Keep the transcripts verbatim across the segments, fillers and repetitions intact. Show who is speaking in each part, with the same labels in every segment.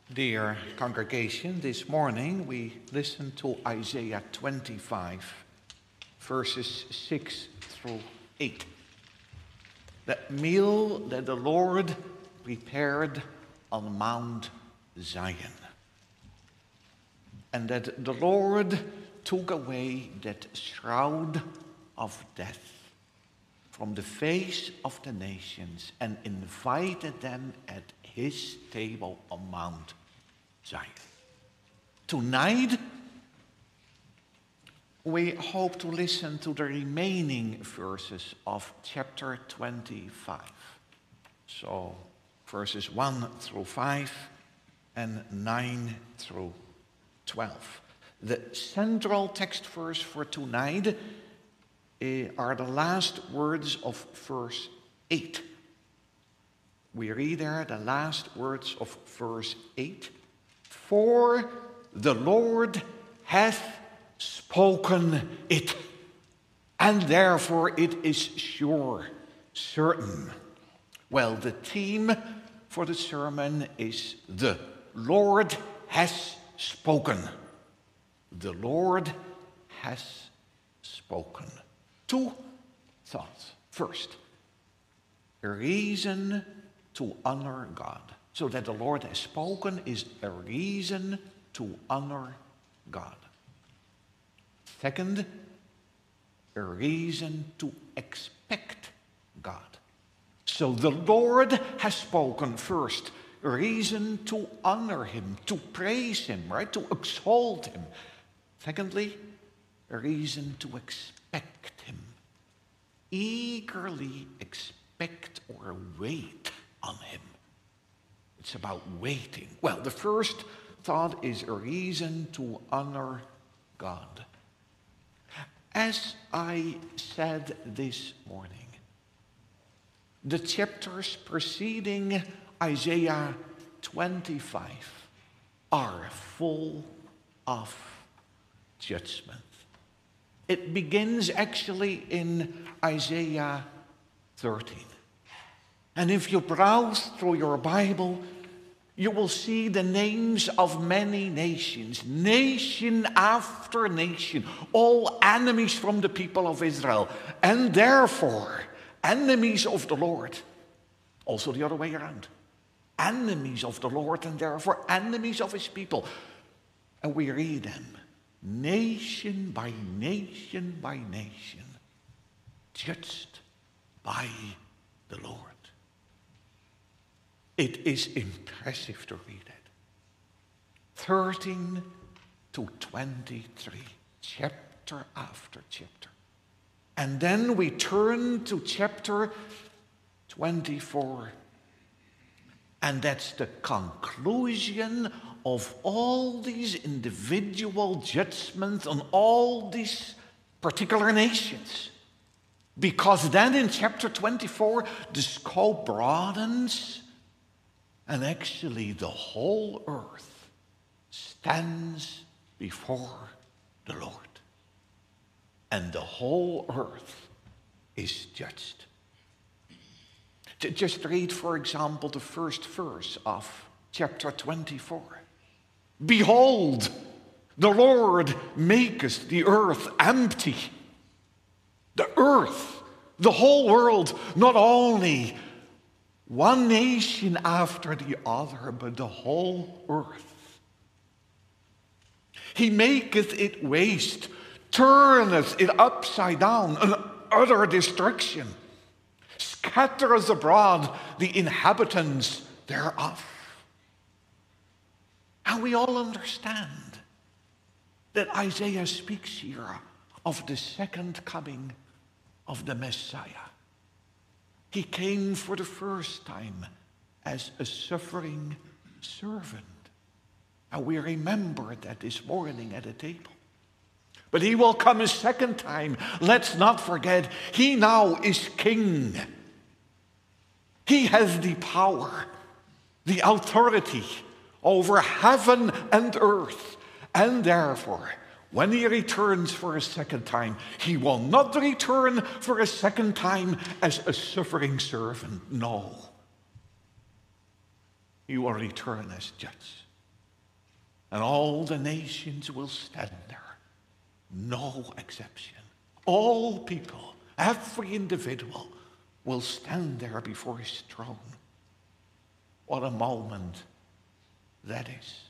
Speaker 1: Dear congregation, this morning we listened to Isaiah twenty-five, verses six through eight. That meal that the Lord prepared on Mount Zion. And that the Lord took away that shroud of death from the face of the nations and invited them at his table on Mount Zion. Tonight, we hope to listen to the remaining verses of chapter twenty-five. So, verses one through five and nine through twelve. The central text verse for tonight are the last words of verse eight. We read there the last words of verse eight. For the Lord hath spoken it, and therefore it is sure, certain. Well, the theme for the sermon is the Lord has spoken. The Lord has spoken. Two thoughts. First, a reason to honor God. So that the Lord has spoken is a reason to honor God. Second, a reason to expect God. So the Lord has spoken first, a reason to honor him, to praise him, right? To exalt him. Secondly, a reason to expect him. Eagerly expect or wait on him. It's about waiting. Well, the first thought is a reason to honor God. As I said this morning, the chapters preceding Isaiah twenty-five are full of judgment. It begins actually in Isaiah thirteen. And if you browse through your Bible, you will see the names of many nations, nation after nation, all enemies from the people of Israel, and therefore enemies of the Lord. Also the other way around. Enemies of the Lord and therefore enemies of his people. And we read them nation by nation by nation, judged by the Lord. It is impressive to read it. thirteen to twenty-three, chapter after chapter. And then we turn to chapter twenty-four. And that's the conclusion of all these individual judgments on all these particular nations. Because then in chapter twenty-four, the scope broadens. And actually the whole earth stands before the Lord. And the whole earth is judged. Just read, for example, the first verse of chapter twenty-four. Behold, the Lord maketh the earth empty. The earth, the whole world, not only one nation after the other, but the whole earth. He maketh it waste, turneth it upside down, and utter destruction, scattereth abroad the inhabitants thereof. And we all understand that Isaiah speaks here of the second coming of the Messiah. He came for the first time as a suffering servant. And we remembered that this morning at the table. But he will come a second time. Let's not forget, he now is king. He has the power, the authority over heaven and earth. And therefore, when he returns for a second time, he will not return for a second time as a suffering servant. No. He will return as judge. And all the nations will stand there. No exception. All people, every individual, will stand there before his throne. What a moment that is.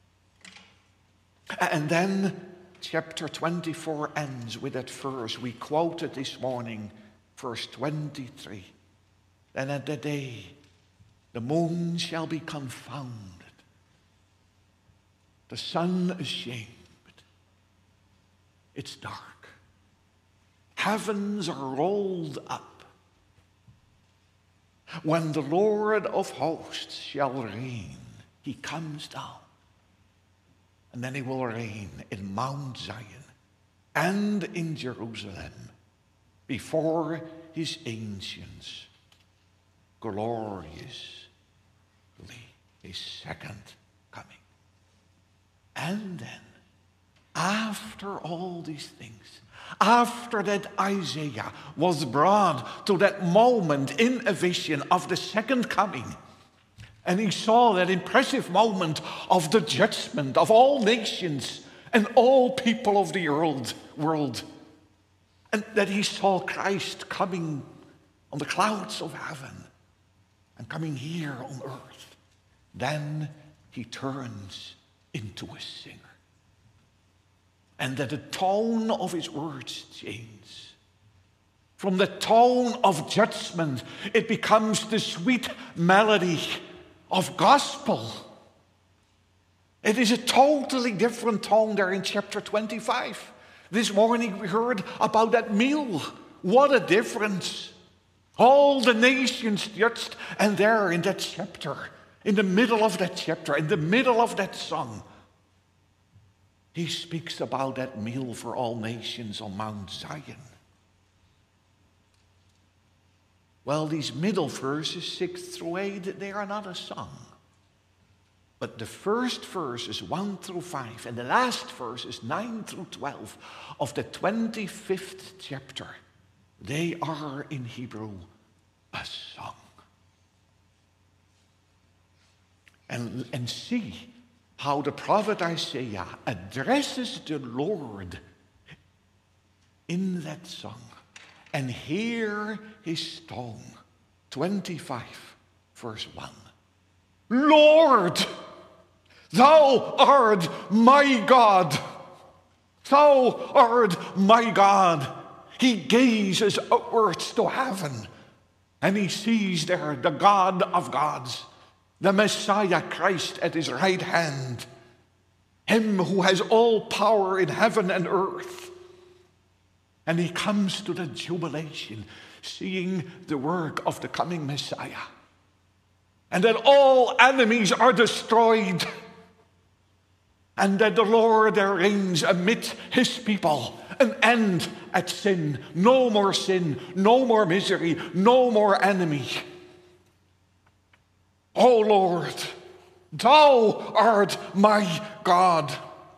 Speaker 1: And then chapter twenty-four ends with that verse we quoted this morning, verse twenty-three. Then at that day, the moon shall be confounded, the sun ashamed. It's dark. Heavens are rolled up. When the Lord of hosts shall reign, he comes down. And then he will reign in Mount Zion and in Jerusalem before his ancients, gloriously, his second coming. And then, after all these things, after that Isaiah was brought to that moment in a vision of the second coming, and he saw that impressive moment of the judgment of all nations and all people of the world, world, and that he saw Christ coming on the clouds of heaven and coming here on earth, then he turns into a singer. And that the tone of his words changes. From the tone of judgment, it becomes the sweet melody of gospel. It is a totally different tone there in chapter twenty-five. This morning we heard about that meal. What a difference. All the nations judged, and there in that chapter, in the middle of that chapter, in the middle of that song, he speaks about that meal for all nations on Mount Zion. Well, these middle verses, six through eight, they are not a song. But the first verses, one through five, and the last verses, nine through twelve, of the twenty-fifth chapter, they are in Hebrew a song. And, and see how the prophet Isaiah addresses the Lord in that song. And hear his tone. twenty-five, verse one. Lord, thou art my God. Thou art my God. He gazes upwards to heaven, and he sees there the God of gods, the Messiah Christ at his right hand, him who has all power in heaven and earth. And he comes to the jubilation, seeing the work of the coming Messiah, and that all enemies are destroyed, and that the Lord there reigns amid his people, an end at sin, no more sin, no more misery, no more enemy. O Lord, thou art my God.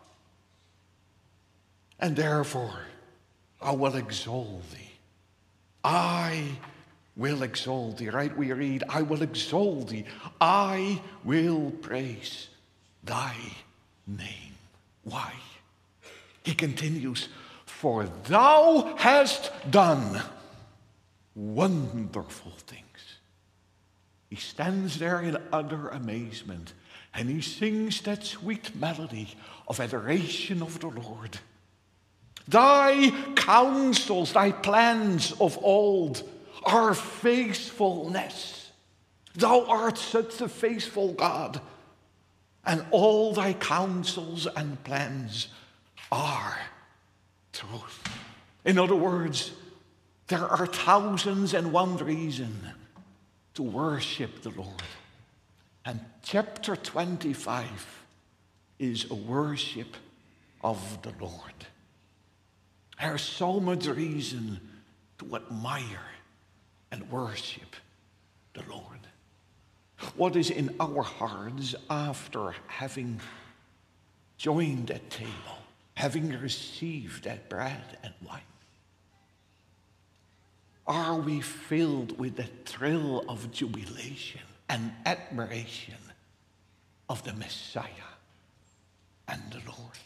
Speaker 1: And therefore, I will exalt thee. I will exalt thee. Right? We read, I will exalt thee. I will praise thy name. Why? He continues, for thou hast done wonderful things. He stands there in utter amazement, and he sings that sweet melody of adoration of the Lord. Thy counsels, thy plans of old are faithfulness. Thou art such a faithful God, and all thy counsels and plans are truth. In other words, there are thousands and one reasons to worship the Lord. And chapter twenty-five is a worship of the Lord. There's so much reason to admire and worship the Lord. What is in our hearts after having joined that table, having received that bread and wine? Are we filled with the thrill of jubilation and admiration of the Messiah? and the Lord.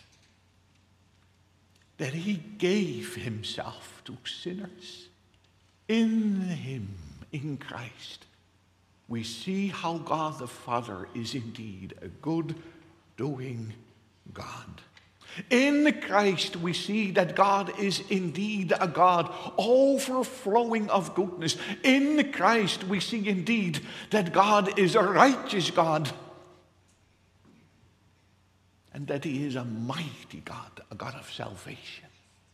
Speaker 1: That he gave himself to sinners. In him, in Christ, we see how God the Father is indeed a good doing God. In Christ we see that God is indeed a God overflowing of goodness. In Christ we see indeed that God is a righteous God. And that he is a mighty God, a God of salvation.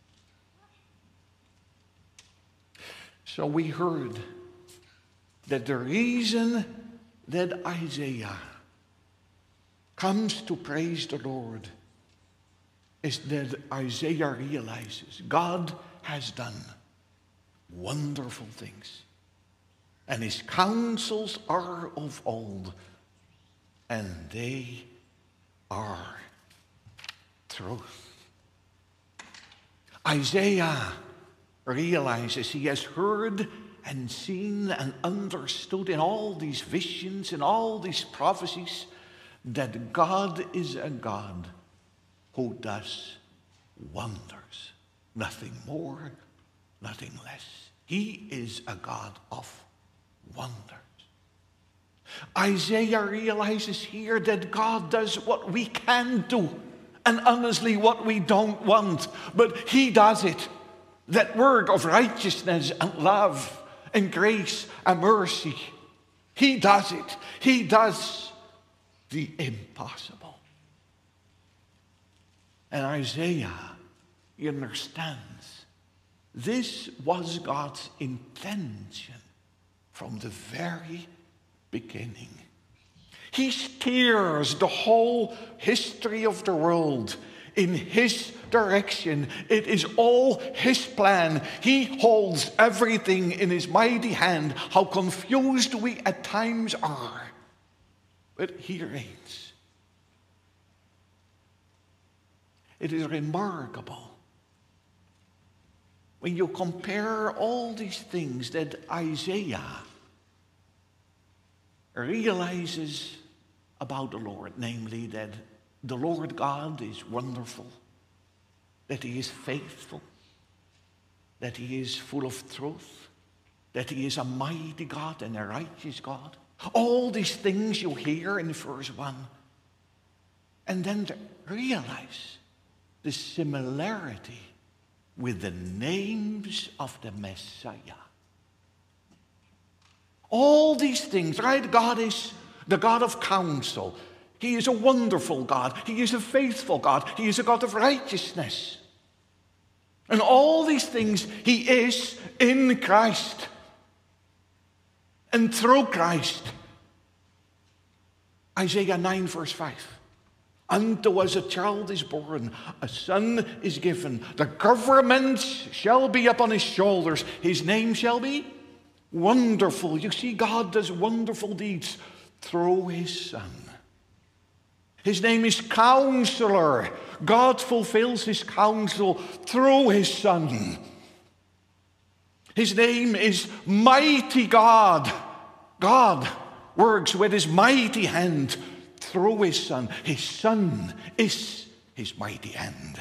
Speaker 1: So we heard that the reason that Isaiah comes to praise the Lord is that Isaiah realizes God has done wonderful things. And his counsels are of old, and they are truth. Isaiah realizes he has heard and seen and understood in all these visions and all these prophecies that God is a God who does wonders. Nothing more, nothing less. He is a God of wonders. Isaiah realizes here that God does what we can do and honestly what we don't want, but he does it. That work of righteousness and love and grace and mercy. He does it. He does the impossible. And Isaiah understands this was God's intention from the very beginning. He steers the whole history of the world in his direction. It is all his plan. He holds everything in his mighty hand. How confused we at times are. But he reigns. It is remarkable when you compare all these things that Isaiah realizes about the Lord, namely that the Lord God is wonderful, that he is faithful, that he is full of truth, that he is a mighty God and a righteous God. All these things you hear in verse one. And then realize the similarity with the names of the Messiah. All these things, right? God is the God of counsel. He is a wonderful God. He is a faithful God. He is a God of righteousness. And all these things he is in Christ. And through Christ. Isaiah nine verse five. Unto us a child is born, a son is given. The government shall be upon his shoulders. His name shall be Wonderful. You see, God does wonderful deeds through his Son. His name is Counselor. God fulfills his counsel through his Son. His name is Mighty God. God works with his mighty hand through his Son. His Son is his mighty hand.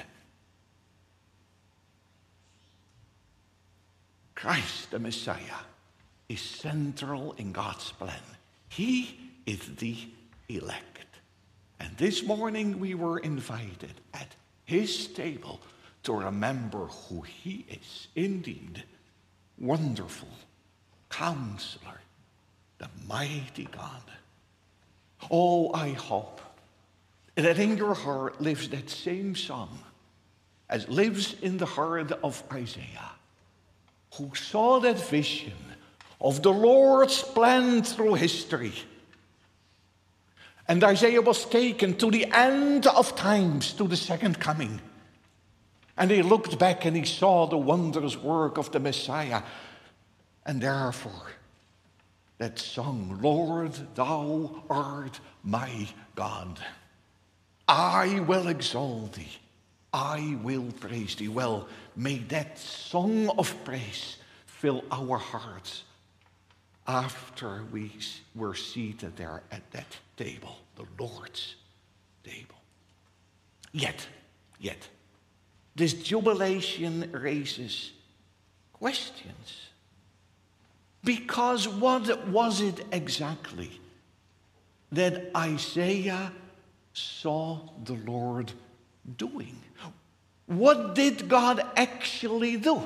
Speaker 1: Christ the Messiah is central in God's plan. He is the elect. And this morning we were invited at his table to remember who he is. Indeed, wonderful Counselor, the mighty God. Oh, I hope that in your heart lives that same song as lives in the heart of Isaiah, who saw that vision of the Lord's plan through history. And Isaiah was taken to the end of times, to the second coming. And he looked back and he saw the wondrous work of the Messiah. And therefore, that song, Lord, thou art my God. I will exalt thee. I will praise thee. Well, may that song of praise fill our hearts after we were seated there at that table, the Lord's table. Yet, yet, this jubilation raises questions. Because what was it exactly that Isaiah saw the Lord doing? What did God actually do?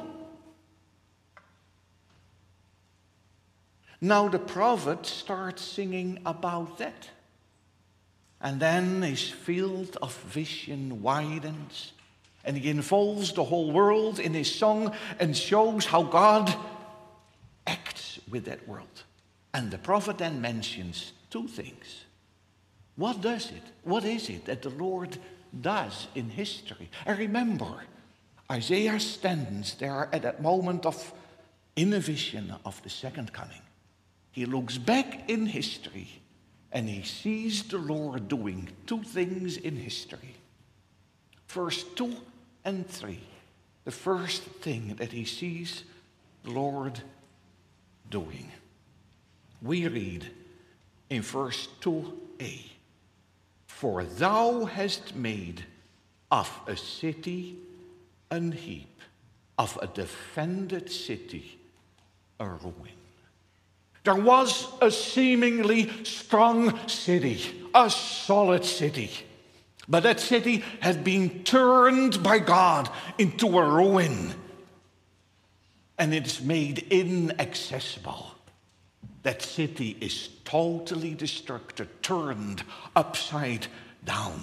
Speaker 1: Now the prophet starts singing about that. And then his field of vision widens, and he involves the whole world in his song and shows how God acts with that world. And the prophet then mentions two things. What does it? What is it that the Lord does in history? And remember, Isaiah stands there at that moment of in a vision of the second coming. He looks back in history and he sees the Lord doing two things in history. Verse two and three. The first thing that he sees the Lord doing. We read in verse two a. For thou hast made of a city an heap, of a defended city a ruin. There was a seemingly strong city, a solid city. But that city had been turned by God into a ruin. And it's made inaccessible. That city is totally destructed, turned upside down.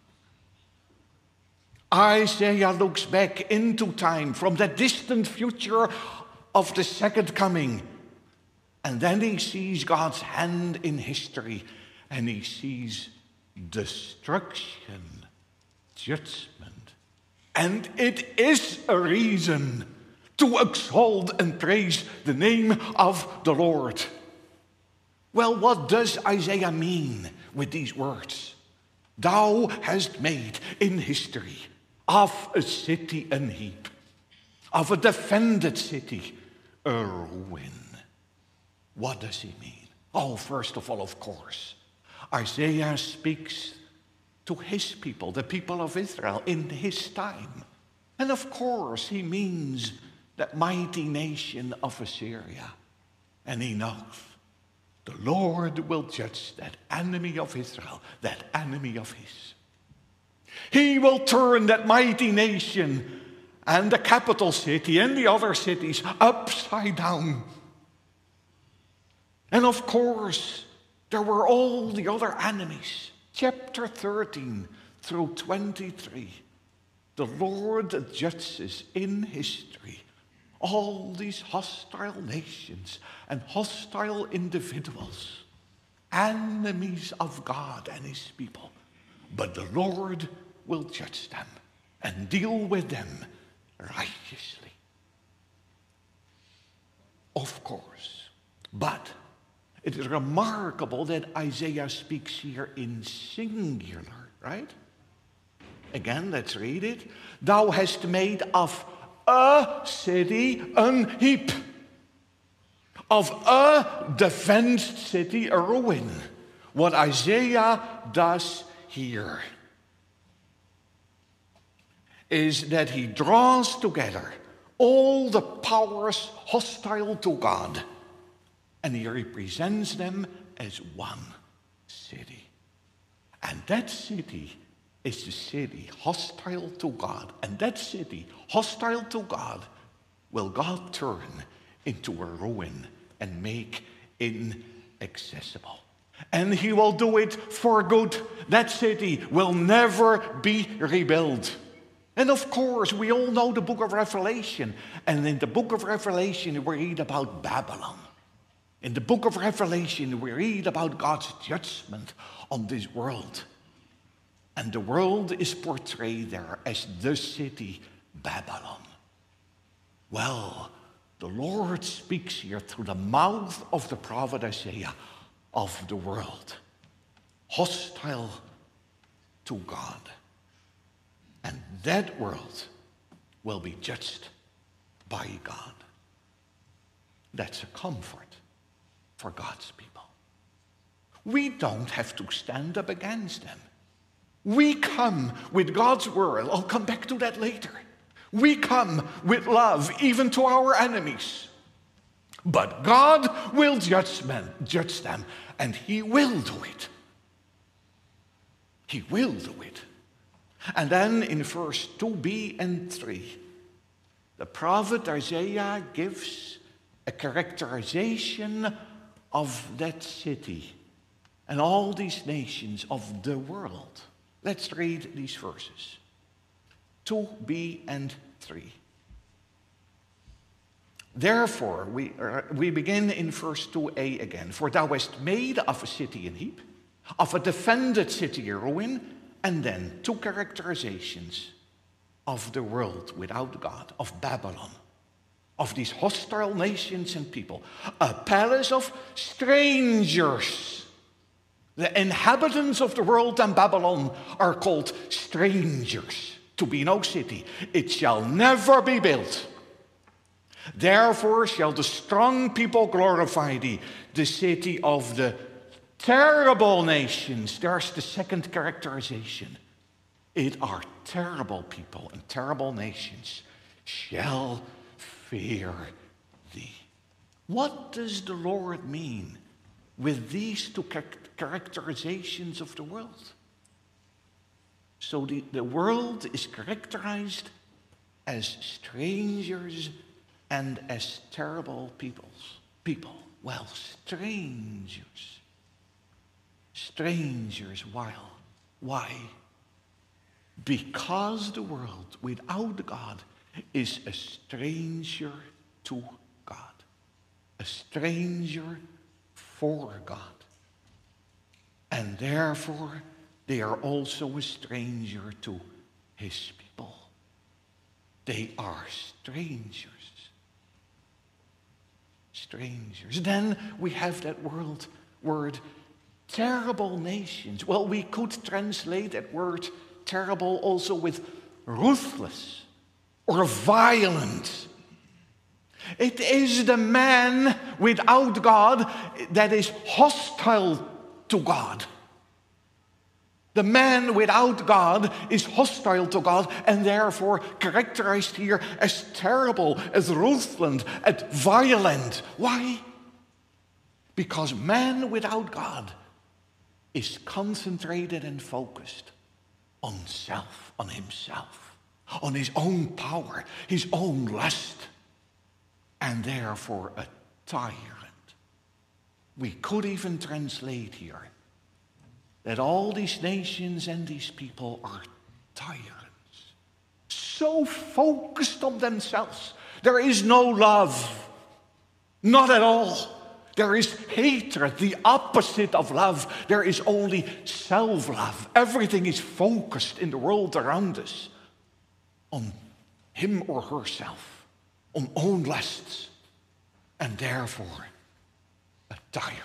Speaker 1: Isaiah looks back into time from that distant future of the second coming. And then he sees God's hand in history, and he sees destruction, judgment. And it is a reason to exalt and praise the name of the Lord. Well, what does Isaiah mean with these words? Thou hast made in history of a city an heap, of a defended city a ruin. What does he mean? Oh, first of all, of course, Isaiah speaks to his people, the people of Israel, in his time. And of course, he means that mighty nation of Assyria. And he knows the Lord will judge that enemy of Israel, that enemy of his. He will turn that mighty nation and the capital city and the other cities upside down. And of course, there were all the other enemies. Chapter thirteen through twenty-three. The Lord judges in history all these hostile nations and hostile individuals, enemies of God and his people. But the Lord will judge them and deal with them righteously. Of course. But it is remarkable that Isaiah speaks here in singular, right? Again, let's read it. Thou hast made of a city an heap, of a defended city a ruin. What Isaiah does here is that he draws together all the powers hostile to God, and he represents them as one city. And that city is the city hostile to God. And that city hostile to God will God turn into a ruin and make inaccessible. And he will do it for good. That city will never be rebuilt. And of course, we all know the book of Revelation. And in the book of Revelation, we read about Babylon. In the book of Revelation, we read about God's judgment on this world. And the world is portrayed there as the city Babylon. Well, the Lord speaks here through the mouth of the prophet Isaiah of the world, hostile to God. And that world will be judged by God. That's a comfort for God's people. We don't have to stand up against them. We come with God's word. I'll come back to that later. We come with love, even to our enemies. But God will judge men, judge them, and he will do it. He will do it. And then in verse two b and three, the prophet Isaiah gives a characterization of that city and all these nations of the world. Let's read these verses, two b and three. Therefore, we, uh, we begin in verse two a again. For thou hast made of a city an heap, of a defended city a ruin, and then two characterizations of the world without God, of Babylon, of these hostile nations and people. A palace of strangers. The inhabitants of the world and Babylon are called strangers. To be no city. It shall never be built. Therefore shall the strong people glorify thee, the city of the terrible nations. There's the second characterization. It are terrible people and terrible nations shall fear thee. What does the Lord mean with these two characterizations of the world? So the, the world is characterized as strangers and as terrible peoples. People. Well, strangers. Strangers. Why? Why? Because the world without God is a stranger to God. A stranger for God. And therefore, they are also a stranger to his people. They are strangers. Strangers. Then we have that word, word terrible nations. Well, we could translate that word terrible also with ruthless or violent. It is the man without God that is hostile to God. The man without God is hostile to God and therefore characterized here as terrible, as ruthless, as violent. Why? Because man without God is concentrated and focused on self, on himself, on his own power, his own lust, and therefore a tyrant. We could even translate here that all these nations and these people are tyrants, so focused on themselves. There is no love, not at all. There is hatred, the opposite of love. There is only self-love. Everything is focused in the world around us on him or herself, on own lusts, and therefore a tyrant.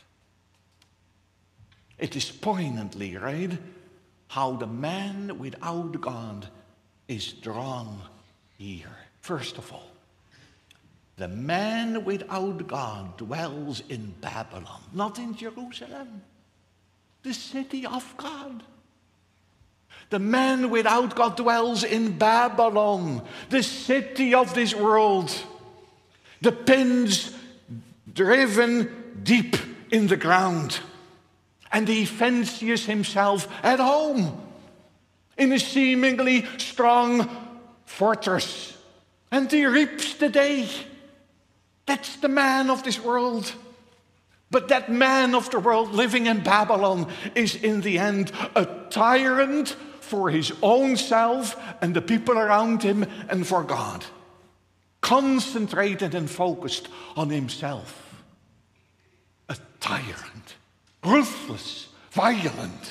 Speaker 1: It is poignantly, right, how the man without God is drawn here. First of all, the man without God dwells in Babylon, not in Jerusalem, the city of God. The man without God dwells in Babylon, the city of this world. The pins driven deep in the ground. And he fancies himself at home in a seemingly strong fortress. And he reaps the day. That's the man of this world. But that man of the world living in Babylon is in the end a tyrant for his own self and the people around him and for God. Concentrated and focused on himself. A tyrant. Ruthless, violent.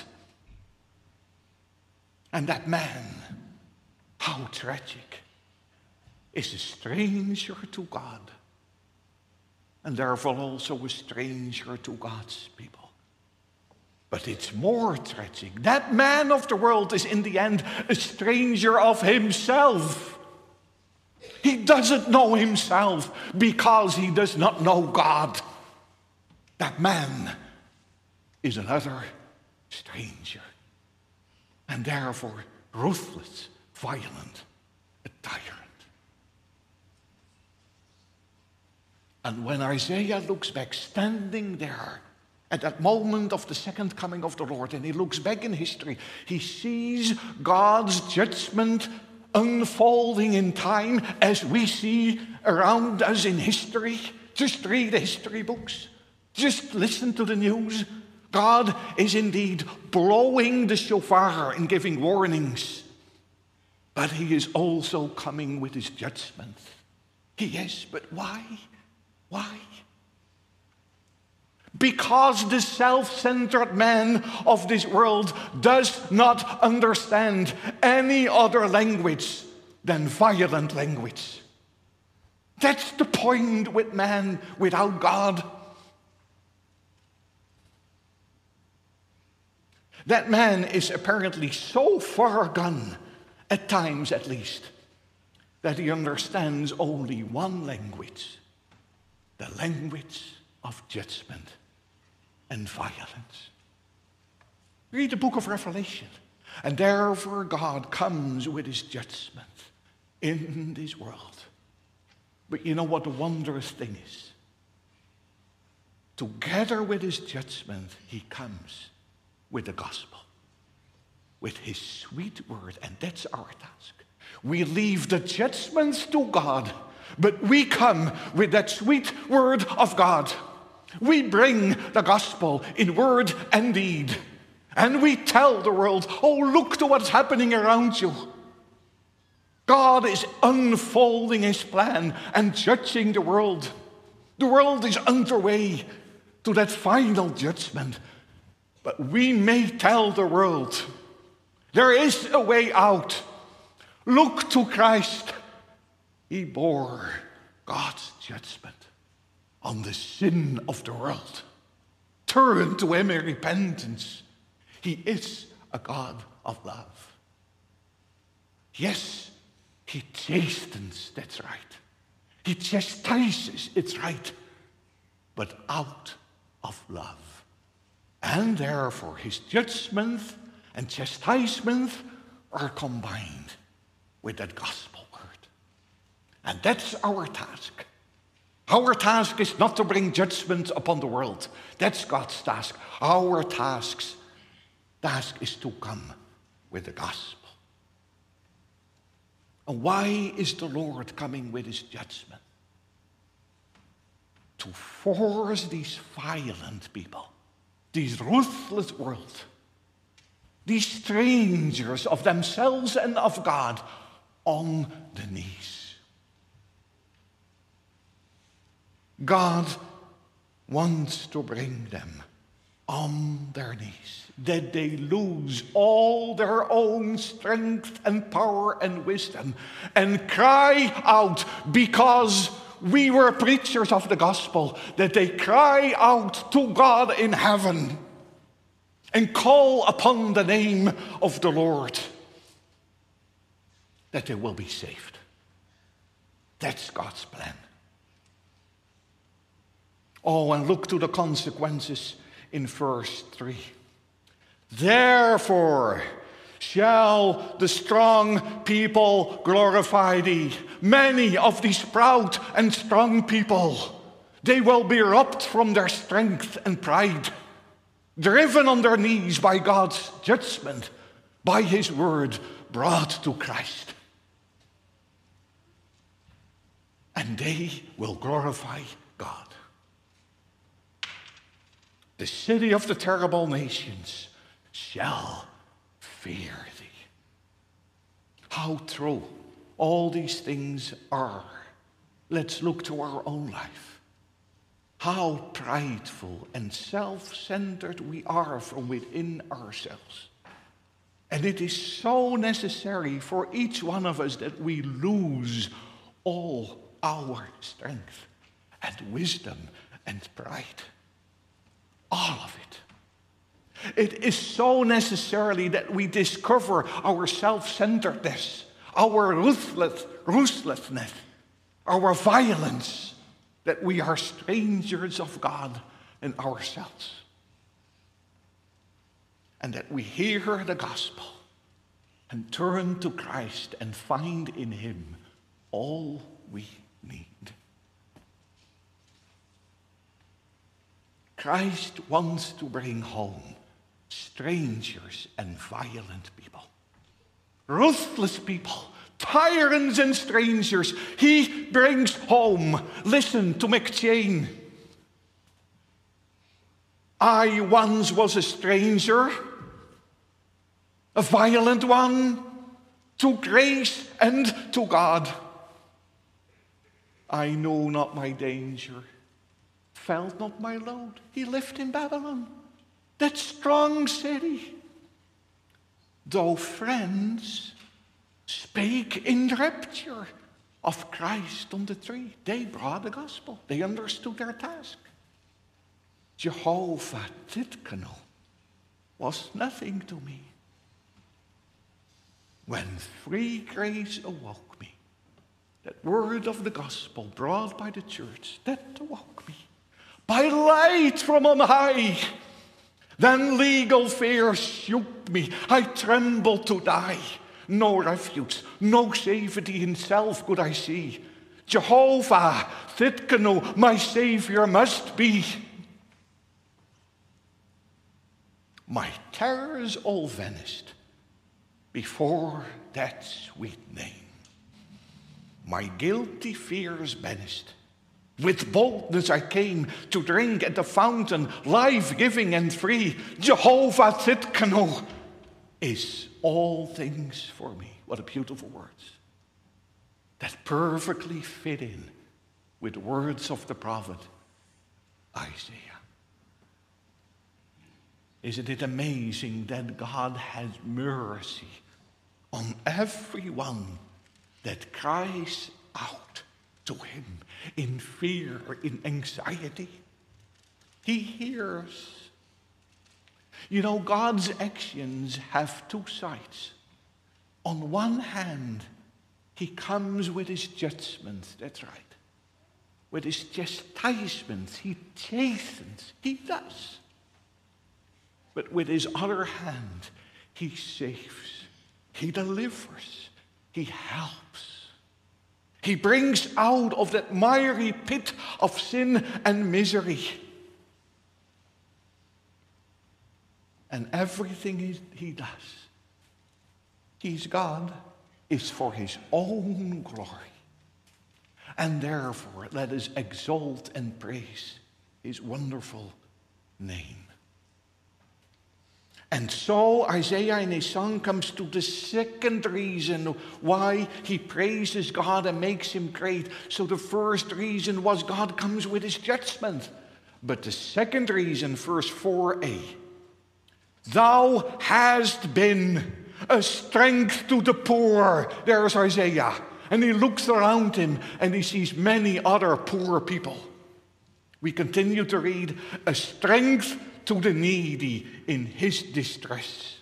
Speaker 1: And that man, how tragic, is a stranger to God. And therefore also a stranger to God's people. But it's more tragic. That man of the world is in the end a stranger of himself. He doesn't know himself because he does not know God. That man is another stranger. and therefore ruthless, violent, a tyrant. And when Isaiah looks back, standing there at that moment of the second coming of the Lord, and he looks back in history, he sees God's judgment unfolding in time as we see around us in history. Just read the history books. Just listen to the news. God is indeed blowing the shofar and giving warnings. But he is also coming with his judgment. He is, but why? Why? Because the self-centered man of this world does not understand any other language than violent language. That's the point with man without God. That man is apparently so far gone, at times at least, that he understands only one language, the language of judgment and violence. Read the book of Revelation, and therefore God comes with his judgment in this world. But you know what the wondrous thing is? Together with his judgment, he comes with the gospel, with his sweet word, and that's our task. We leave the judgments to God, but we come with that sweet word of God. We bring the gospel in word and deed, and we tell the world, oh, look to what's happening around you. God is unfolding his plan and judging the world. The world is underway to that final judgment. But we may tell the world, there is a way out. Look to Christ. He bore God's judgment on the sin of the world. Turn to him in repentance. He is a God of love. Yes, he chastens, that's right. He chastises, it's right. But out of love. And therefore his judgment and chastisement are combined with that gospel word. And that's our task. Our task is not to bring judgment upon the world. That's God's task. Our task's task is to come with the gospel. And why is the Lord coming with his judgment? To force these violent people, these ruthless world, these strangers of themselves and of God, on the knees. God wants to bring them on their knees, that they lose all their own strength and power and wisdom and cry out, because we were preachers of the gospel, that they cry out to God in heaven and call upon the name of the Lord, that they will be saved. That's God's plan. Oh, and look to the consequences in verse three. Therefore shall the strong people glorify thee. Many of these proud and strong people, they will be robbed from their strength and pride, driven on their knees by God's judgment, by his word brought to Christ. And they will glorify God. The city of the terrible nations shall fear thee. How true all these things are. Let's look to our own life. How prideful and self-centered we are from within ourselves. And it is so necessary for each one of us that we lose all our strength and wisdom and pride. All of it. It is so necessary that we discover our self-centeredness, our ruthless, ruthlessness, our violence, that we are strangers of God and ourselves. And that we hear the gospel and turn to Christ and find in him all we need. Christ wants to bring home strangers and violent people, ruthless people, tyrants and strangers. He brings home. Listen to McChain. I once was a stranger, a violent one, to grace and to God. I know not my danger, felt not my load. He lived in Babylon, that strong city. Though friends spake in rapture of Christ on the tree, they brought the gospel. They understood their task. Jehovah Tsidkenu was nothing to me. When free grace awoke me, that word of the gospel brought by the church, that awoke me by light from on high. Then legal fear shook me. I trembled to die. No refuge, no safety in self could I see. Jehovah Tsidkenu, my Savior must be. My terrors all vanished before that sweet name. My guilty fears banished. With boldness I came to drink at the fountain, life-giving and free. Jehovah Tsidkenu is all things for me. What a beautiful words. That perfectly fit in with the words of the prophet Isaiah. Isn't it amazing that God has mercy on everyone that cries out to him in fear, in anxiety? He hears. You know, God's actions have two sides. On one hand, he comes with his judgments, that's right. With his chastisements, he chastens, he does. But with his other hand, he saves, he delivers, he helps. He brings out of that miry pit of sin and misery. And everything he, he does, he's God, is for his own glory. And therefore, let us exalt and praise his wonderful name. And so Isaiah in his song comes to the second reason why he praises God and makes him great. So the first reason was God comes with his judgment. But the second reason, verse four a, thou hast been a strength to the poor. There's Isaiah. And he looks around him and he sees many other poor people. We continue to read, a strength to the needy in his distress.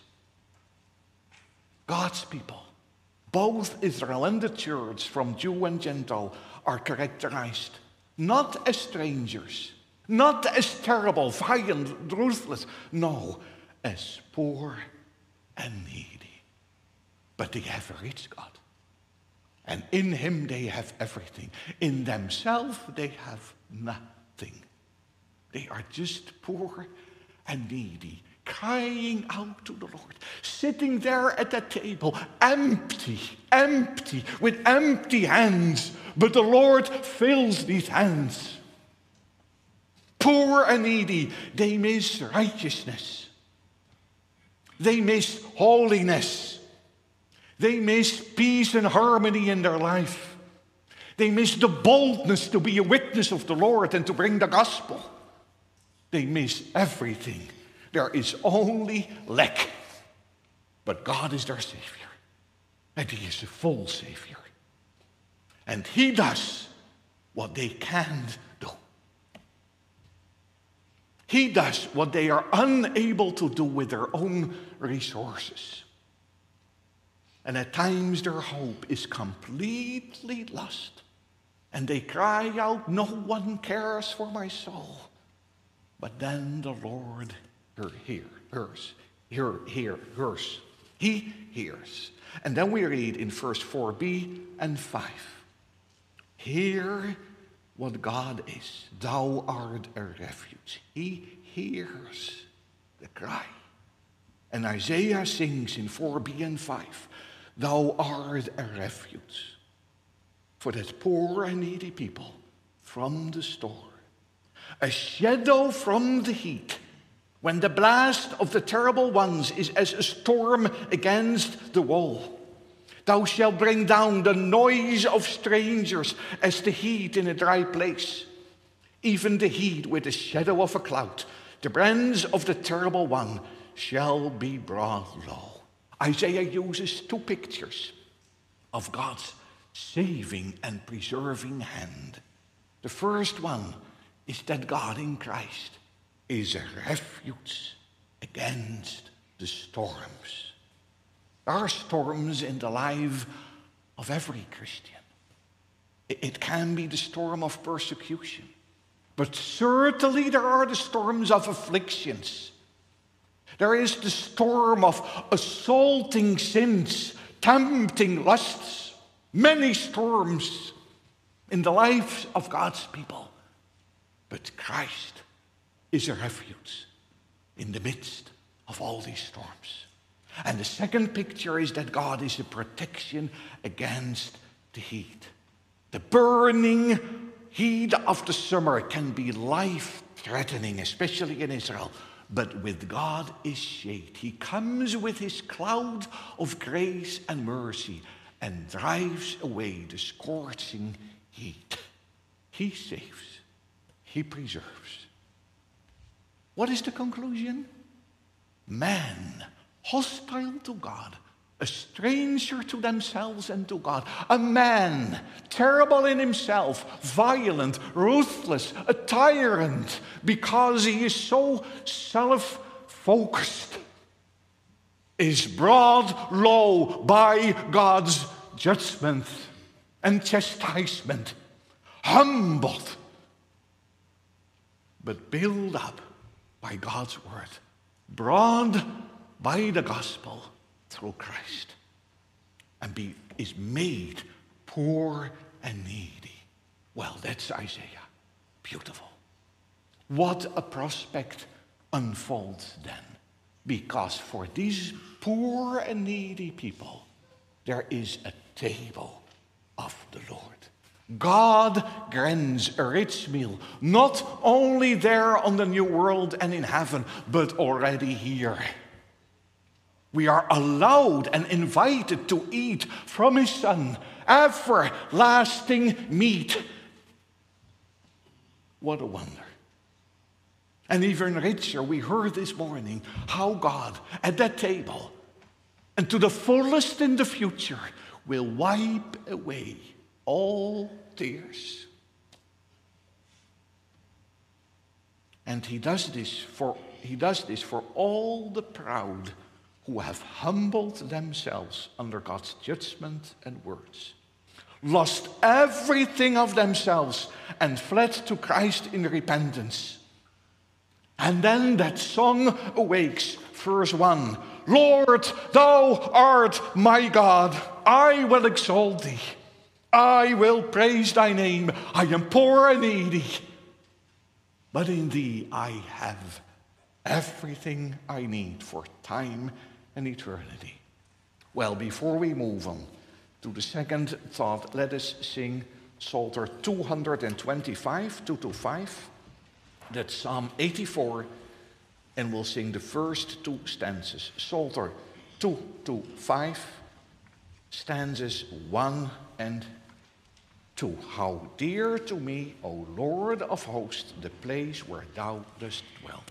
Speaker 1: God's people, both Israel and the church, from Jew and Gentile, are characterized not as strangers, not as terrible, violent, ruthless, no, as poor and needy. But they have a rich God. And in him they have everything. In themselves they have nothing. They are just poor and needy, crying out to the Lord, sitting there at that table, empty, empty, with empty hands. But the Lord fills these hands. Poor and needy, they miss righteousness. They miss holiness. They miss peace and harmony in their life. They miss the boldness to be a witness of the Lord and to bring the gospel. They miss everything. There is only lack. But God is their Savior. And he is a full Savior. And he does what they can't do. He does what they are unable to do with their own resources. And at times their hope is completely lost. And they cry out, no one cares for my soul. But then the Lord hears, hears, hears, hears. He hears. And then we read in verse four b and five. Hear what God is. Thou art a refuge. He hears the cry. And Isaiah sings in four b and five. Thou art a refuge for that poor and needy people from the storm. A shadow from the heat. When the blast of the terrible ones is as a storm against the wall. Thou shalt bring down the noise of strangers as the heat in a dry place. Even the heat with the shadow of a cloud. The brands of the terrible one shall be brought low. Isaiah uses two pictures of God's saving and preserving hand. The first one is that God in Christ is a refuge against the storms. There are storms in the life of every Christian. It can be the storm of persecution, but certainly there are the storms of afflictions. There is the storm of assaulting sins, tempting lusts, many storms in the lives of God's people. But Christ is a refuge in the midst of all these storms. And the second picture is that God is a protection against the heat. The burning heat of the summer can be life-threatening, especially in Israel. But with God is shade. He comes with his cloud of grace and mercy and drives away the scorching heat. He saves. He preserves. What is the conclusion? Man, hostile to God, a stranger to themselves and to God, a man terrible in himself, violent, ruthless, a tyrant, because he is so self-focused, is brought low by God's judgment and chastisement, humbled, but built up by God's word, brought by the gospel through Christ, and be, is made poor and needy. Well, that's Isaiah. Beautiful. What a prospect unfolds then. Because for these poor and needy people, there is a table of the Lord. God grants a rich meal, not only there on the new world and in heaven, but already here. We are allowed and invited to eat from his Son, everlasting meat. What a wonder. And even richer, we heard this morning how God at that table, and to the fullest in the future, will wipe away all tears. And he does this for he does this for all the proud who have humbled themselves under God's judgment and words, lost everything of themselves and fled to Christ in repentance. And then that song awakes, verse one. Lord, thou art my God. I will exalt thee. I will praise thy name. I am poor and needy, but in thee I have everything I need for time and eternity. Well, before we move on to the second thought, let us sing Psalter two twenty-five, two twenty-five. That's Psalm eighty-four, and we'll sing the first two stanzas. Psalter two twenty-five, stanzas one and two. How dear to me, O Lord of hosts, the place where thou dost dwell.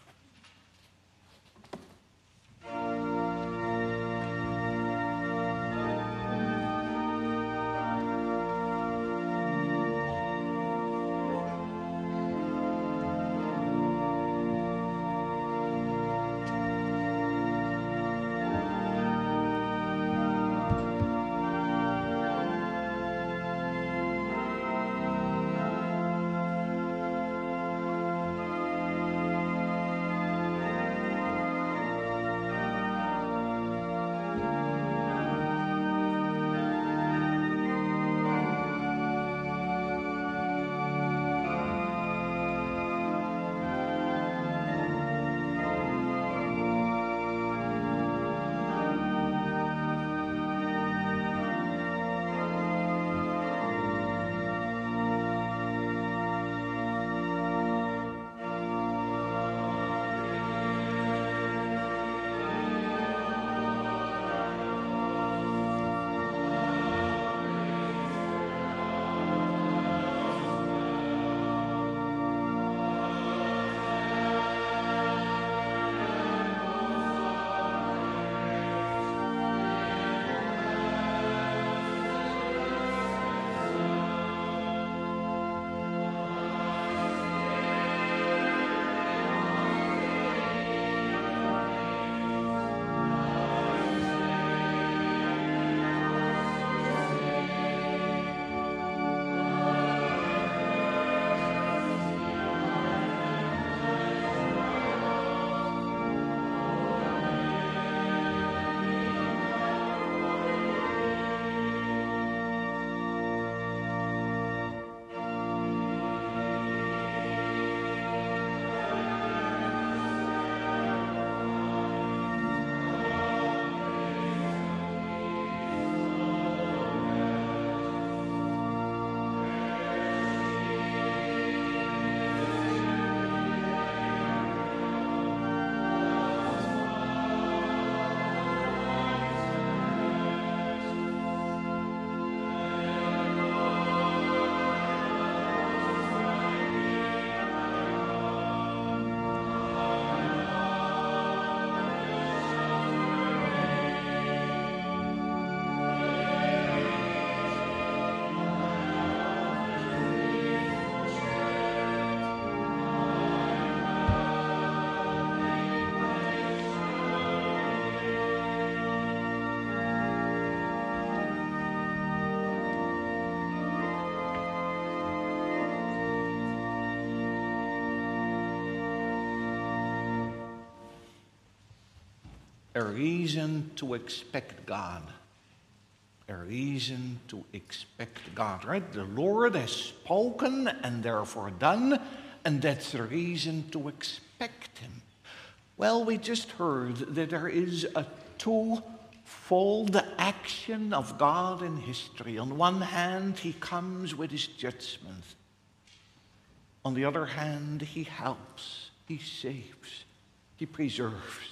Speaker 1: a reason to expect God. A reason to expect God, right? The Lord has spoken and therefore done, and that's a reason to expect him. Well, we just heard that there is a twofold action of God in history. On one hand, he comes with his judgment. On the other hand, he helps, he saves, he preserves.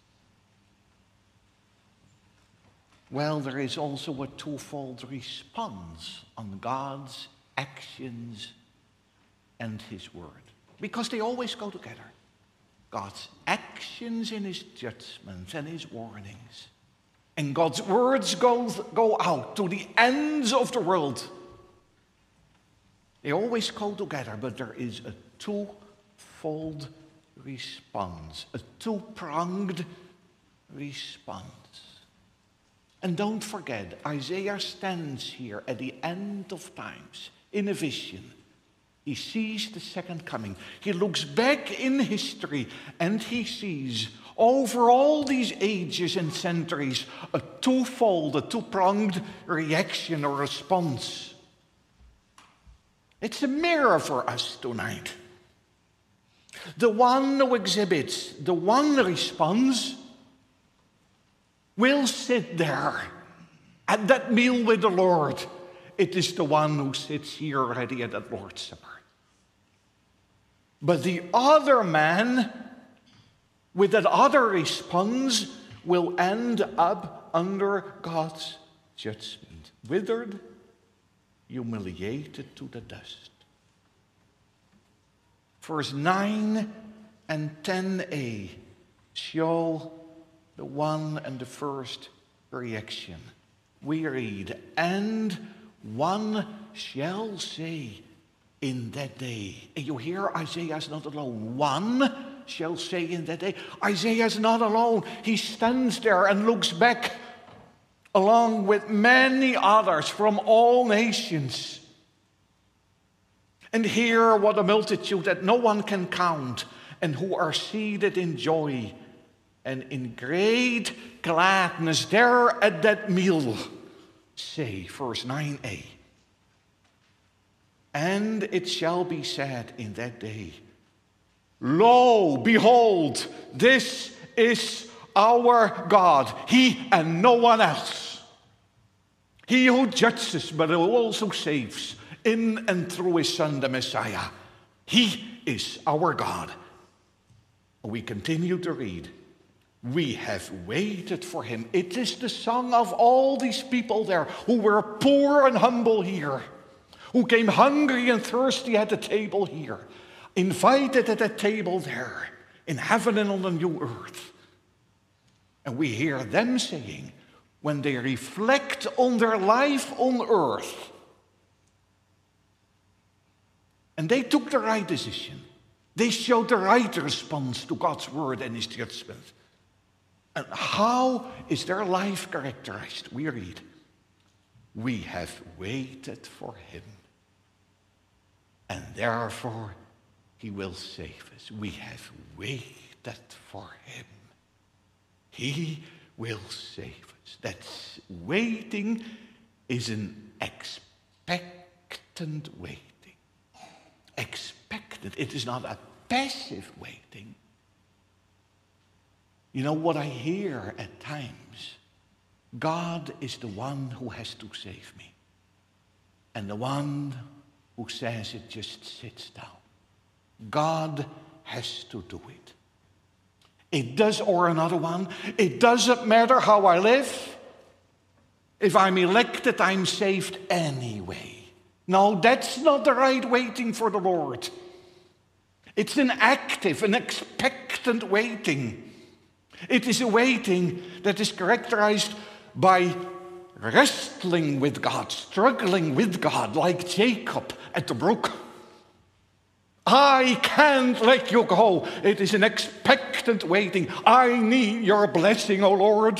Speaker 1: Well, there is also a twofold response on God's actions and his word, because they always go together. God's actions in his judgments and his warnings, and God's words go, go out to the ends of the world. They always go together, but there is a twofold response, a two-pronged response. And don't forget, Isaiah stands here at the end of times in a vision. He sees the second coming. He looks back in history and he sees over all these ages and centuries a twofold, a two-pronged reaction or response. It's a mirror for us tonight. The one who exhibits the one response will sit there at that meal with the Lord. It is the one who sits here already at that Lord's Supper. But the other man, with that other response, will end up under God's judgment, withered, humiliated to the dust. Verse nine and ten a show the one and the first reaction. We read, and one shall say in that day. And you hear Isaiah is not alone. One shall say in that day. Isaiah is not alone. He stands there and looks back along with many others from all nations. And hear what a multitude that no one can count, and who are seated in joy and in great gladness there at that meal. Say, verse nine a. And it shall be said in that day, lo, behold, this is our God, he and no one else. He who judges, but who also saves, in and through his Son, the Messiah. He is our God. We continue to read, we have waited for him. It is the song of all these people there who were poor and humble here, who came hungry and thirsty at the table here, invited at the table there, in heaven and on the new earth. And we hear them saying, when they reflect on their life on earth, and they took the right decision, they showed the right response to God's word and his judgment. And how is their life characterized? We read, we have waited for him, and therefore he will save us. We have waited for him. He will save us. That's waiting is an expectant waiting. Expectant. It is not a passive waiting. You know what I hear at times? God is the one who has to save me. And the one who says it just sits down. God has to do it. It does, or another one, it doesn't matter how I live. If I'm elected, I'm saved anyway. No, that's not the right waiting for the Lord. It's an active, an expectant waiting. It is a waiting that is characterized by wrestling with God, struggling with God, like Jacob at the brook. I can't let you go. It is an expectant waiting. I need your blessing, O Lord.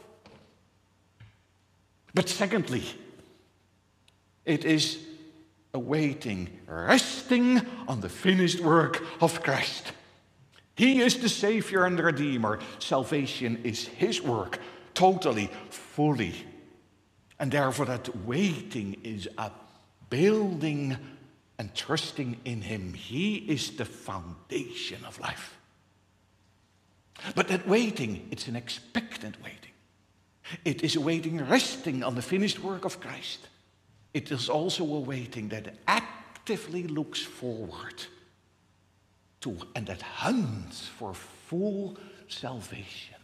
Speaker 1: But secondly, it is a waiting, resting on the finished work of Christ. He is the Savior and the Redeemer. Salvation is his work, totally, fully. And therefore that waiting is a building and trusting in him. He is the foundation of life. But that waiting, it's an expectant waiting. It is a waiting resting on the finished work of Christ. It is also a waiting that actively looks forward to and that hunts for full salvation.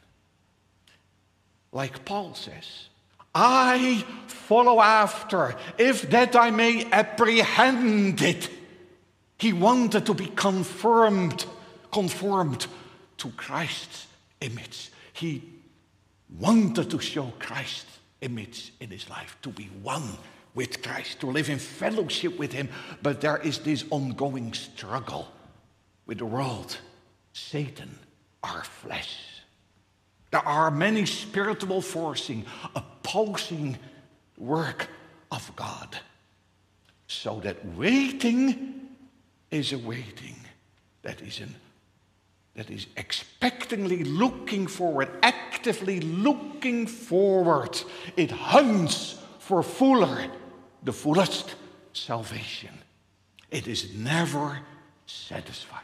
Speaker 1: Like Paul says, I follow after, if that I may apprehend it. He wanted to be confirmed, conformed to Christ's image. He wanted to show Christ's image in his life, to be one with Christ, to live in fellowship with him. But there is this ongoing struggle with the world, Satan, our flesh. There are many spiritual forcing, opposing work of God. So that waiting is a waiting that is an that is expectantly looking forward, actively looking forward. It hunts for fuller, the fullest salvation. It is never satisfied.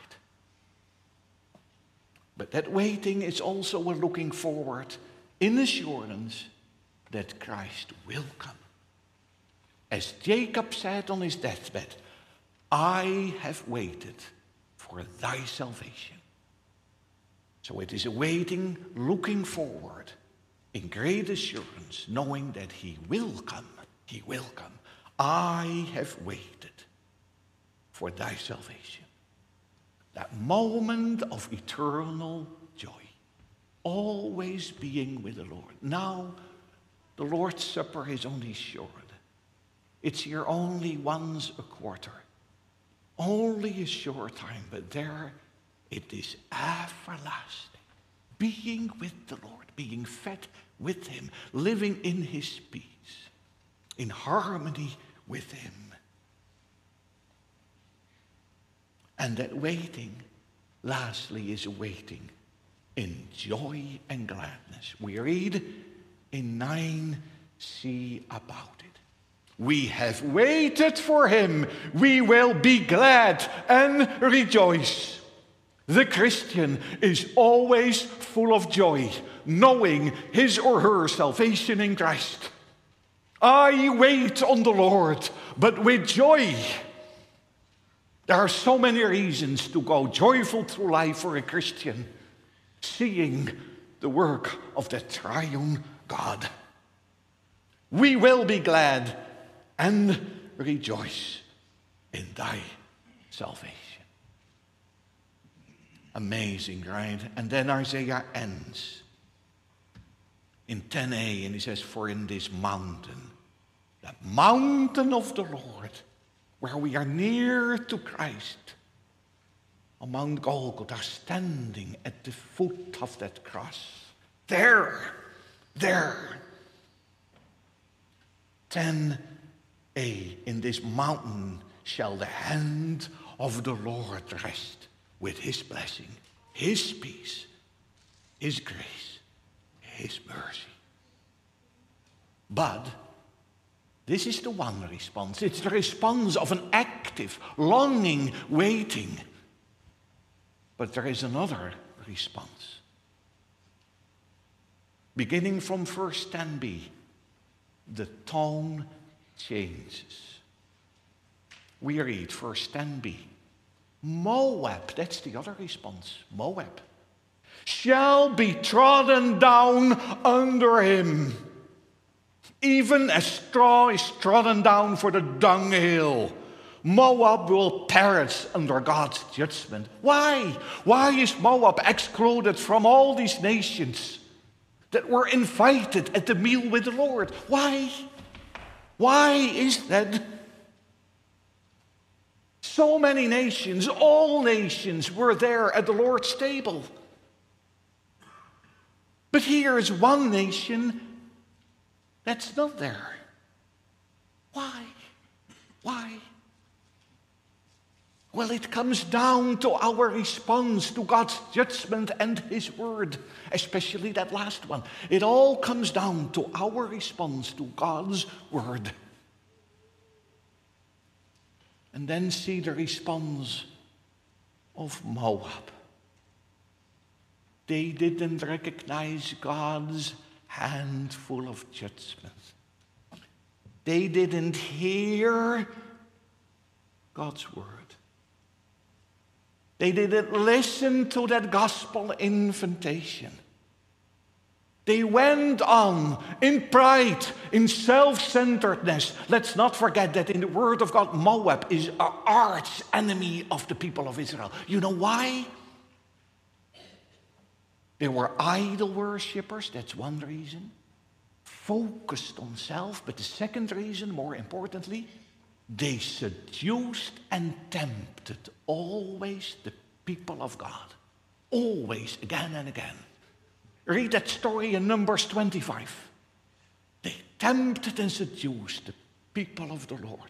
Speaker 1: But that waiting is also a looking forward in assurance that Christ will come. As Jacob said on his deathbed, I have waited for thy salvation. So it is a waiting, looking forward in great assurance, knowing that he will come. He will come. I have waited for thy salvation. That moment of eternal joy, always being with the Lord. Now, the Lord's Supper is only short. It's here only once a quarter. Only a short time, but there it is everlasting. Being with the Lord, being fed with him, living in his peace, in harmony with him. And that waiting, lastly, is a waiting in joy and gladness. We read in nine c about it. We have waited for him. We will be glad and rejoice. The Christian is always full of joy, knowing his or her salvation in Christ. I wait on the Lord, but with joy. There are so many reasons to go joyful through life for a Christian, seeing the work of the triune God. We will be glad and rejoice in thy salvation. Amazing, right? And then Isaiah ends in ten a, and he says, for in this mountain, the mountain of the Lord, where we are near to Christ, on Mount Golgotha, standing at the foot of that cross, there, there, ten a, in this mountain shall the hand of the Lord rest, with his blessing, his peace, his grace, his mercy. But this is the one response. It's the response of an active, longing, waiting. But there is another response. Beginning from verse ten b, the tone changes. We read verse ten b. Moab, that's the other response, Moab, shall be trodden down under him, even as straw is trodden down for the dunghill. Moab will perish under God's judgment. Why? Why is Moab excluded from all these nations that were invited at the meal with the Lord? Why? Why is that? So many nations, all nations were there at the Lord's table. But here is one nation that's not there. Why? Why? Well, it comes down to our response to God's judgment and his word, especially that last one. It all comes down to our response to God's word. And then see the response of Moab. They didn't recognize God's hand full of judgment. They didn't hear God's word. They didn't listen to that gospel invitation. They went on in pride, in self-centeredness. Let's not forget that in the word of God, Moab is an arch enemy of the people of Israel. You know why? They were idol worshippers, that's one reason. Focused on self, but the second reason, more importantly, they seduced and tempted always the people of God. Always, again and again. Read that story in Numbers twenty-five. They tempted and seduced the people of the Lord.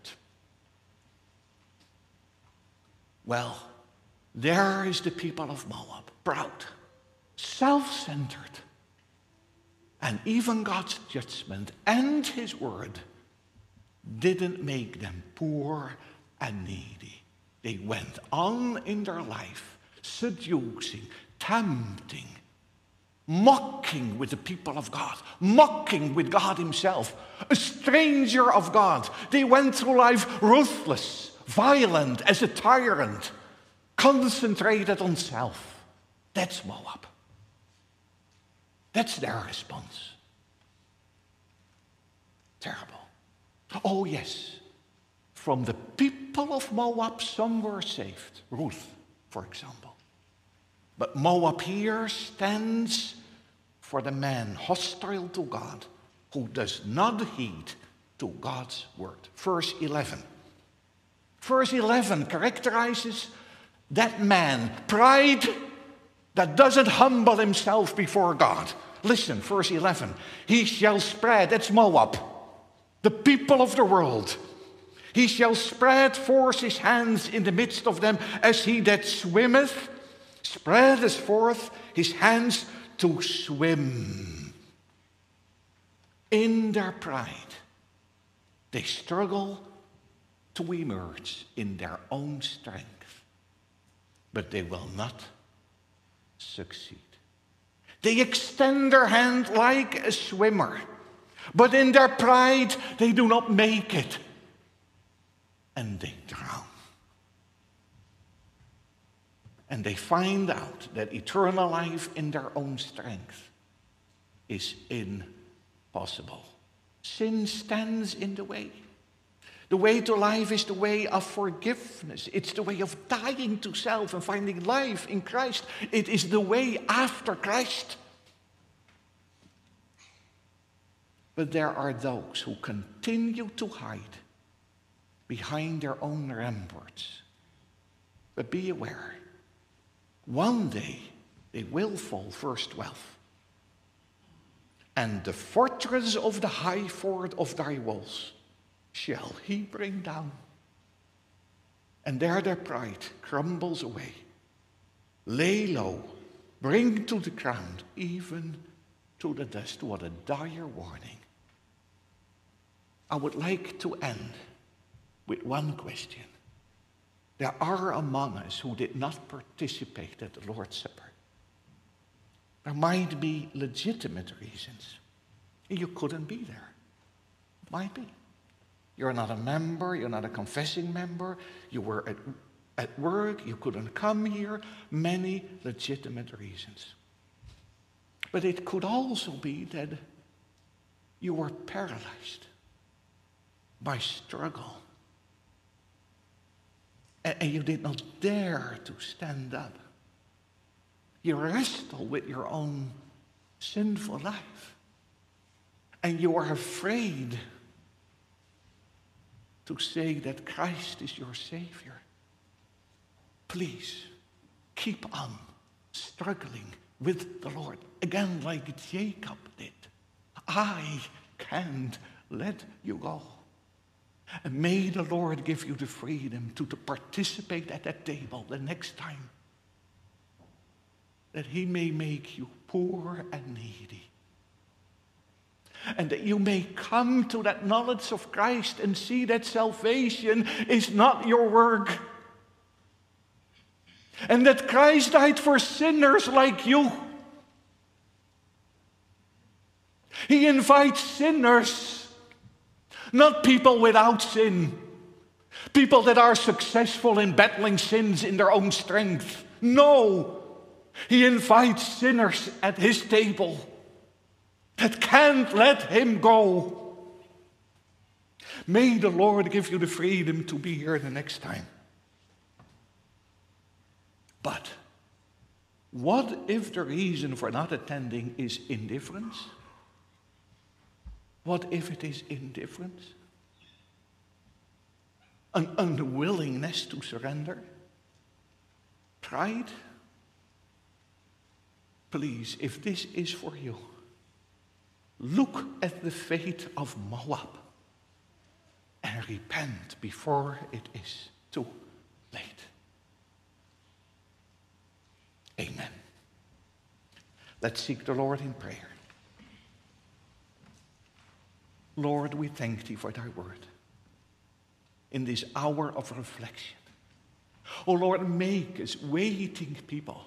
Speaker 1: Well, there is the people of Moab, proud, self-centered. And even God's judgment and his word didn't make them poor and needy. They went on in their life, seducing, tempting, mocking with the people of God, mocking with God himself, a stranger of God. They went through life ruthless, violent, as a tyrant, concentrated on self. That's Moab. That's their response. Terrible. Oh yes, from the people of Moab some were saved. Ruth, for example. But Moab here stands for the man hostile to God who does not heed to God's word. Verse eleven. Verse eleven characterizes that man, pride that doesn't humble himself before God. Listen, verse eleven. He shall spread, that's Moab, the people of the world. He shall spread forth his hands in the midst of them as he that swimmeth, spreadeth forth his hands to swim. In their pride, they struggle to emerge in their own strength, but they will not succeed. They extend their hand like a swimmer, but in their pride they do not make it, and they drown. And they find out that eternal life in their own strength is impossible. Sin stands in the way. The way to life is the way of forgiveness. It's the way of dying to self and finding life in Christ. It is the way after Christ. But there are those who continue to hide behind their own ramparts. But be aware, one day they will fall, verse twelve. And the fortress of the high fort of thy walls shall he bring down. And there their pride crumbles away. Lay low, bring to the ground, even to the dust. What a dire warning. I would like to end with one question. There are among us who did not participate at the Lord's Supper. There might be legitimate reasons. You couldn't be there. Might be. You're not a member, you're not a confessing member, you were at, at work, you couldn't come here. Many legitimate reasons. But it could also be that you were paralyzed by struggle. And, and you did not dare to stand up. You wrestle with your own sinful life. And you are afraid to say that Christ is your Savior. Please, keep on struggling with the Lord. Again, like Jacob did. I can't let you go. And may the Lord give you the freedom to, to participate at that table the next time, that he may make you poor and needy. And that you may come to that knowledge of Christ and see that salvation is not your work. And that Christ died for sinners like you. He invites sinners, not people without sin, people that are successful in battling sins in their own strength. No, he invites sinners at his table that can't let him go. May the Lord give you the freedom to be here the next time. But what if the reason for not attending is indifference? What if it is indifference? An unwillingness to surrender? Pride? Please, if this is for you, look at the fate of Moab and repent before it is too late. Amen. Let's seek the Lord in prayer. Lord, we thank thee for thy word in this hour of reflection. Oh Lord, make us waiting people,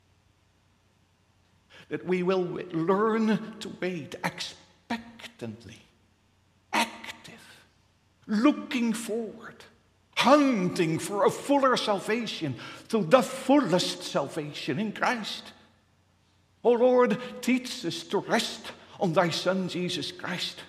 Speaker 1: that we will learn to wait expectantly, active, looking forward, hunting for a fuller salvation, to the fullest salvation in Christ. Oh Lord, teach us to rest on thy Son, Jesus Christ.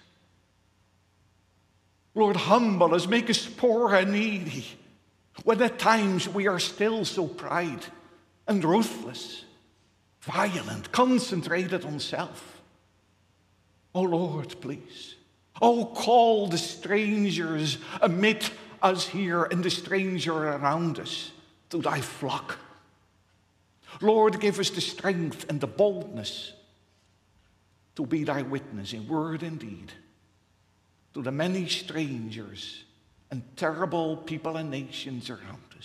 Speaker 1: Lord, humble us, make us poor and needy, when at times we are still so proud and ruthless, violent, concentrated on self. Oh Lord, please. Oh, call the strangers amid us here and the stranger around us to thy flock. Lord, give us the strength and the boldness to be thy witness in word and deed to the many strangers and terrible people and nations around us.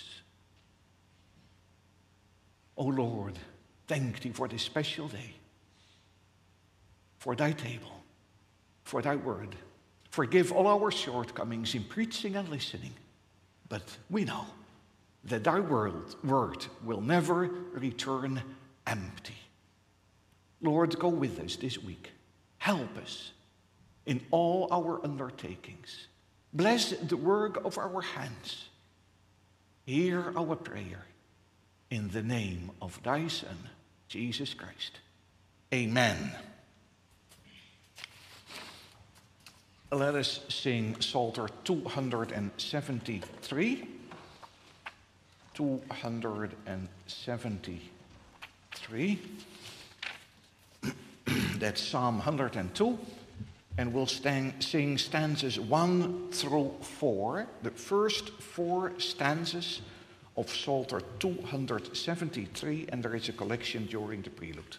Speaker 1: Oh Lord, thank thee for this special day, for thy table, for thy word. Forgive all our shortcomings in preaching and listening, but we know that thy word, word will never return empty. Lord, go with us this week. Help us in all our undertakings. Bless the work of our hands. Hear our prayer in the name of thy Son, Jesus Christ. Amen. Let us sing Psalter two hundred seventy-three. two hundred seventy-three. That's Psalm one hundred two. And we'll stand, sing stanzas one through four, the first four stanzas of Psalter two hundred seventy-three, and there is a collection during the prelude.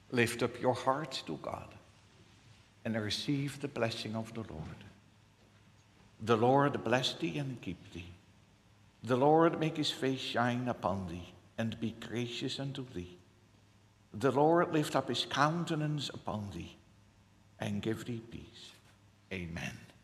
Speaker 1: Lift up your hearts to God and receive the blessing of the Lord. The Lord bless thee and keep thee. The Lord make his face shine upon thee and be gracious unto thee. The Lord lift up his countenance upon thee and give thee peace. Amen.